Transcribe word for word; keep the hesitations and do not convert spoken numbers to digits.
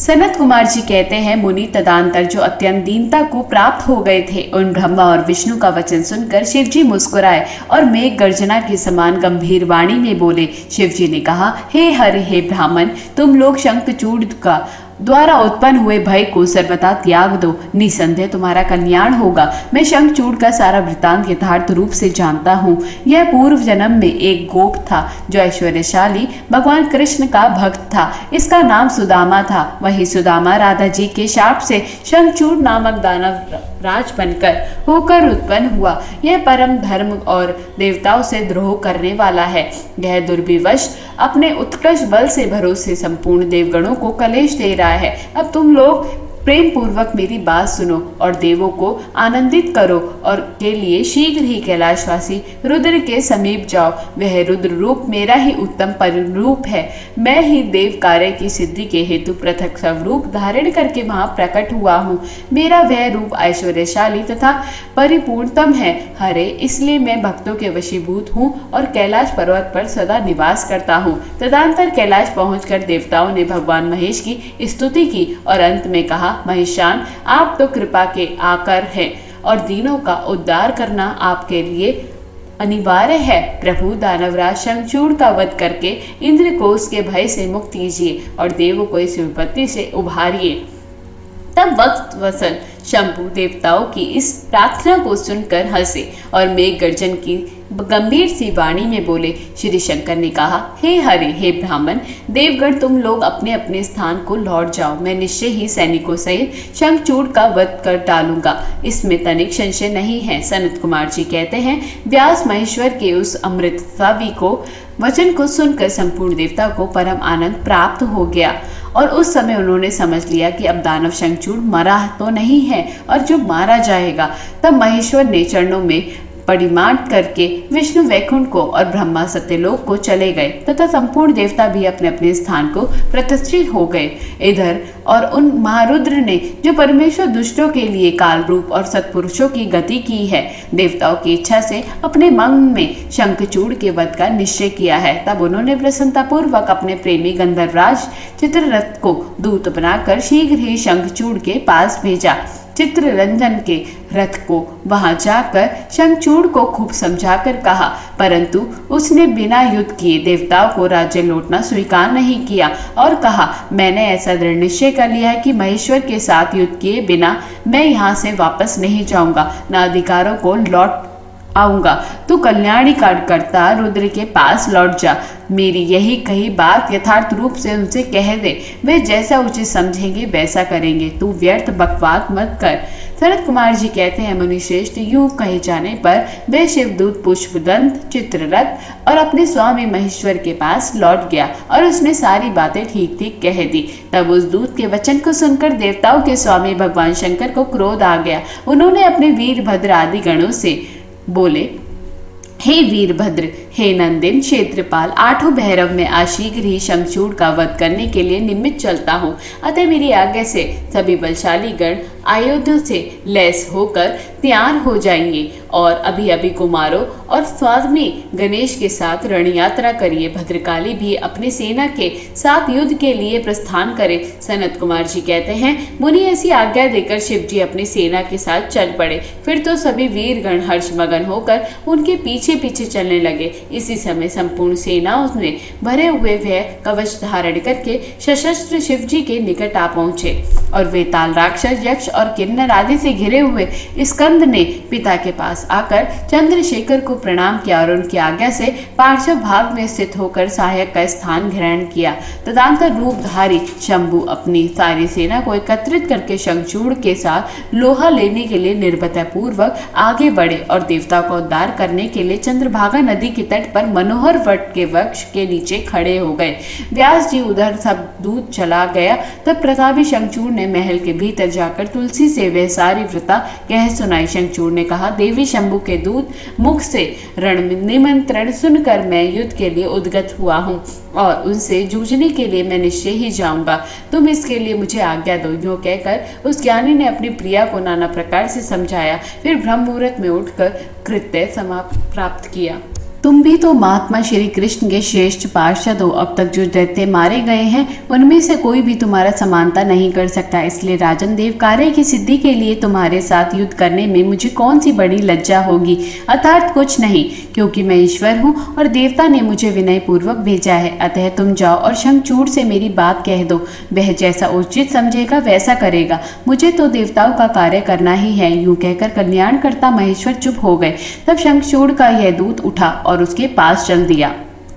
सनत कुमार जी कहते हैं, मुनि तदांतर जो अत्यंत दीनता को प्राप्त हो गए थे, उन ब्रह्मा और विष्णु का वचन सुनकर शिव जी मुस्कुराए और मेघ गर्जना के समान गंभीर वाणी में बोले। शिव जी ने कहा, हे हरि, हे ब्राह्मण, तुम लोग शंखचूड़ का द्वारा उत्पन्न हुए भय को सर्वथा त्याग दो, निसंदेह तुम्हारा कल्याण होगा। मैं शंखचूड़ का सारा वृतांत यथार्थ रूप से जानता हूँ। यह पूर्व जन्म में एक गोप था जो ऐश्वर्यशाली भगवान कृष्ण का भक्त था। इसका नाम सुदामा था। वही सुदामा राधा जी के शाप से शंखचूड़ नामक दानव राज बनकर होकर उत्पन्न हुआ। यह परम धर्म और देवताओं से द्रोह करने वाला है। यह दुर्विवश अपने उत्कृष्ट बल से भरोसे संपूर्ण देवगणों को कलेश दे रहा है। अब तुम लोग प्रेम पूर्वक मेरी बात सुनो और देवों को आनंदित करो और के लिए शीघ्र ही कैलाशवासी रुद्र के समीप जाओ। वह रुद्र रूप मेरा ही उत्तम परिरूप है। मैं ही देव कार्य की सिद्धि के हेतु पृथक स्वरूप धारण करके वहां प्रकट हुआ हूँ। मेरा वह रूप ऐश्वर्यशाली तथा परिपूर्णतम है। हरे, इसलिए मैं भक्तों के वशीभूत हूँ और कैलाश पर्वत पर सदा निवास करता हूँ। तदंतर कैलाश पहुंचकर देवताओं ने भगवान महेश की स्तुति की और अंत में कहा, महेशान, आप तो कृपा के आकर हैं और दीनों का उद्धार करना आपके लिए अनिवार्य है। प्रभु, दानवराज शंखचूड़ का वध करके इंद्र को उसके भय से मुक्त कीजिए और देवों को इस विपत्ति से उभारिए। तब वक्त वसन शंभु देवताओं की इस प्रार्थना को सुनकर हंसे और मेघ गर्जन की गंभीर सी वाणी में बोले। श्री शंकर ने कहा, हे हरि, हे ब्राह्मण, देवगण, तुम लोग अपने अपने स्थान को लौट जाओ। मैं निश्चय ही सैनिकों सहित शंखचूड़ का वध कर डालूंगा, इसमें तनिक संशय नहीं है। सनत कुमार जी कहते हैं, व्यास महेश्वर के उस अमृत सावी को वचन को सुनकर संपूर्ण देवता को परम आनंद प्राप्त हो गया और उस समय उन्होंने समझ लिया कि अब दानव शंखचूड़ मरा तो नहीं है और जो मारा जाएगा। तब महेश्वर ने चरणों में परिमाण करके विष्णु वैकुंठ को और ब्रह्मा सत्यलोक को चले गए तथा संपूर्ण देवता भी अपने अपने स्थान को प्रतिष्ठित हो गए। इधर और उन महारुद्र ने जो परमेश्वर दुष्टों के लिए काल रूप और सत्पुरुषों की गति की है, देवताओं की इच्छा से अपने मन में शंखचूड़ के वध का निश्चय किया है। तब उन्होंने प्रसन्नता पूर्वक अपने प्रेमी गंधर्वराज चित्ररथ को दूत बनाकर शीघ्र ही शंखचूड़ के पास भेजा। चित्ररंजन के रथ को वहां जाकर शंखचूड़ को खूब समझाकर कहा, परंतु उसने बिना युद्ध किए देवताओं को राज्य लौटना स्वीकार नहीं किया और कहा, मैंने ऐसा दृढ़ निश्चय कर लिया है कि महेश्वर के साथ युद्ध किए बिना मैं यहाँ से वापस नहीं जाऊंगा, न अधिकारों को लौट आऊंगा। तू कल्याणी करता रुद्र के पास लौट जा। मेरी यही कही बात यथार्थ रूप से उनसे कह दे। वे जैसा उचित समझेंगे वैसा करेंगे। तू व्यर्थ बकवाद मत कर। सनत कुमार जी कहते हैं, मुनिश्रेष्ठ, यूं कहे जाने पर वे शिवदूत पुष्पदंत चित्ररथ और अपने स्वामी महेश्वर के पास लौट गया और उसने सारी बातें ठीक ठीक कह दी। तब उस दूत के वचन को सुनकर देवताओं के स्वामी भगवान शंकर को क्रोध आ गया। उन्होंने अपने वीरभद्र आदि गणों से बोले, हे वीरभद्र, हे नंदिन, क्षेत्रपाल, आठों भैरव में आज शीघ्र ही शंखचूड़ का वध करने के लिए निमित्त चलता हूँ। अतः मेरी आज्ञा से सभी बलशाली गण आयुधों से लैस होकर तैयार हो जाएंगे और अभी अभी कुमारों और स्वामी गणेश के साथ रण यात्रा करिए। भद्रकाली भी अपनी सेना के साथ युद्ध के लिए प्रस्थान करे। सनत कुमार जी कहते हैं, मुनि ऐसी आज्ञा देकर शिव जी अपनी सेना के साथ चल पड़े। फिर तो सभी वीरगण हर्षमगन होकर उनके पीछे पीछे चलने लगे। इसी समय संपूर्ण सेनाओं में भरे हुए वह कवच धारण करके सशस्त्र शिव जी के निकट आ पहुंचे और वे ताल राक्षस, यक्ष और किन्नर आदि से घिरे हुए स्कंद ने पिता के पास आकर चंद्रशेखर को प्रणाम किया और उनकी आज्ञा से पार्श्व भाग में स्थित होकर सहायक का स्थान ग्रहण किया। तदंतर रूपधारी शंभु अपनी सारी सेना को एकत्रित करके शंखचूड़ के साथ लोहा लेने के लिए निर्भयता पूर्वक आगे बढ़े और देवता का उद्धार करने के लिए चंद्रभागा नदी के तट पर मनोहर वट के वृक्ष के नीचे खड़े हो गए। व्यास जी उधर सब दूत चला गया। तब प्रतापी शंखचूड़ ने महल के भीतर जाकर तुलसी से वह सारी वृता कह सुनाई। शंखचूड़ ने कहा, देवी शंभु के दूत मुख से रण निमंत्रण सुनकर मैं युद्ध के लिए उद्गत हुआ हूँ और उनसे जूझने के लिए मैं निश्चय ही जाऊंगा। तुम इसके लिए मुझे आज्ञा दो। यूं कहकर उस ज्ञानी ने अपनी प्रिया को नाना प्रकार से समझाया। फिर ब्रह्म मुहूर्त में उठकर कृत्य समाप्त प्राप्त किया। तुम भी तो महात्मा श्री कृष्ण के श्रेष्ठ पार्षद हो। अब तक जो दैत्य मारे गए हैं उनमें से कोई भी तुम्हारा समानता नहीं कर सकता। इसलिए राजन देव, कार्य की सिद्धि के लिए तुम्हारे साथ युद्ध करने में मुझे कौन सी बड़ी लज्जा होगी? अर्थात कुछ नहीं, क्योंकि मैं ईश्वर हूँ और देवता ने मुझे विनय पूर्वक भेजा है। अतः तुम जाओ और शंखचूड़ से मेरी बात कह दो, वह जैसा उचित समझेगा वैसा करेगा। मुझे तो देवताओं का कार्य करना ही है। यूं कहकर कल्याणकर्ता महेश्वर चुप हो गए। तब शंखचूड़ का यह दूत उठा और उसके पास चल दिया।